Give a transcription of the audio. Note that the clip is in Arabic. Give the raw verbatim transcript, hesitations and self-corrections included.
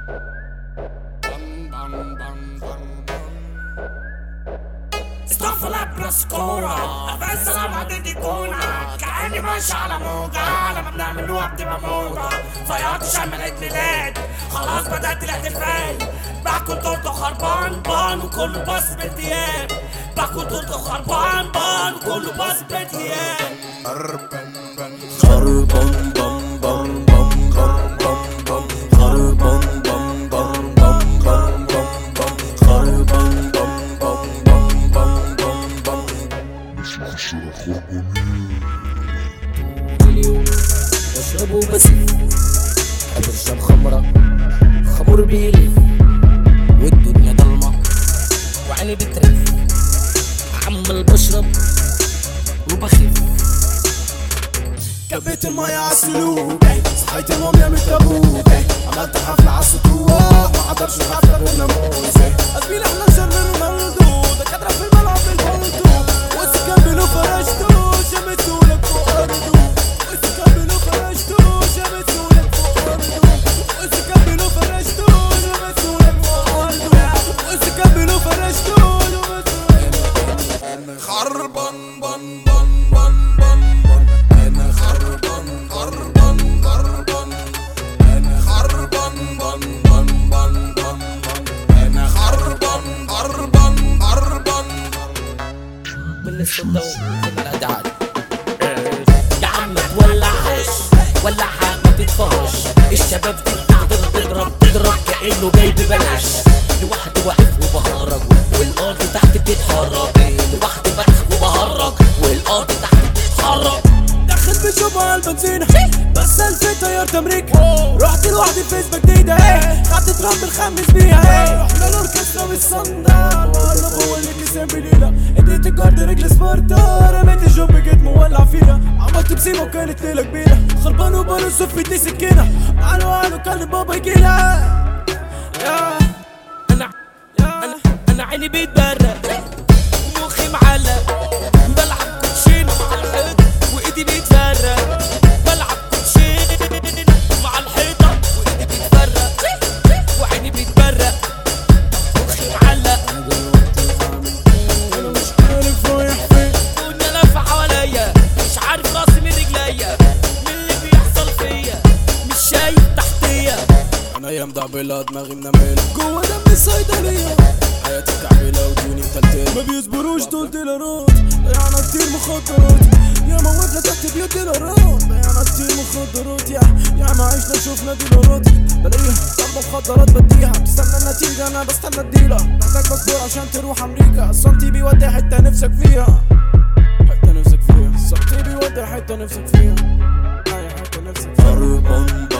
استغفر براسكورة بس انا معدتي كونة كأني ماشي على موجة لما بنعمل وقت بموضة فياض شم عيد ميلاد خلاص بدأت الاحتفال باكل تورته خربان بان وكله باص بالدياب باكل تورته خربان بان وكله باص بالدياب خربان بام بام بام بام بام خربان بام بام بام بام بام خربان بام بام بام بام بام بام مش محشرة خربانين طول اليوم بشرب وبسيب بشرب خمرة خمر بيلف والدنيا ضلمة وعيني بترف عمال بشرب وبخيف كبيت المايه عالسلوك صحيت الموميا من التابوت عملت حفلة عالسطوح ما حضرش الحفلة بالناموس قلبي احنا شرمين ونردو دكاترة في الملعب بالبلطو وسكملوا فرشتو شمتولك فوق أرضو وسكملوا فرشتو شمتولك فوق أرضو وسكملوا فرشتو شمتولك فوق أرضو وسكملوا فرشتو خربان بان بان بان بان بان انا خربان خربان خربان انا خربان بان بان بان بان انا خربان خربان خربان من الصدى ومن الأدعاد يا عم تولعهاش ولعها ما تطفاش الشباب دي بتقدر تضرب تضرب كأنه جاي ببلاش لوحدي واقف وبهرج والأرض تحت بتتحرك لوحدي بضحك وبهرج والأرض تحت بتتحرك دخلت بشوفها على البنزينة بس الفت طيارة أمريكا رحت لوحدي في فيسبا جديدة ايه خدت ترامب الخمس بيها ايه رحنا الأوركسترا بالصندال وقلنا هو اللي كسب بليلة اديت الجارد رجل سبارتا رميت الجوب جيت مولع فيها عملت بسيمة وكانت ليلة كبيرة خربان وبالوس في ايدي سكينة قالوا قالوا كلم بابا يجيلها يا أنا أنا أنا عيني بيتبرق ومخي معلق بلعب كوتشينة مع الحيط وإيدي بيتفرق بلعب كوتشينة مع الحيطة وإيدي بيتفرق وعيني بيتبرق مخي معلق أنا مش عارف رايح فين الدنيا لفة حواليا مش عارف راسي من رجليا من اللي بيحصل فيا مش شايف تحتيا أنا أيام ضعبلة دماغي منملة جوا دمي الصيدلية حياتي كعبلة وديوني متلتلة ما بيصبروش دول ديلارات ضيعنا كتير مخدرات يا موتنا تحت بيوت ديلارات ضيعنا كتير مخدرات يا يا ما عشنا شوفنا ديلارات بلاقيها ضربة مخدرات بديها بتستنى النتيجة أنا بستنى الديلة محتاج باسبور عشان تروح أمريكا السنتي بيودي حتة نفسك فيها حتة نفسك فيها السنتي بيودي حتة نفسك فيها أي حتة نفسك فيها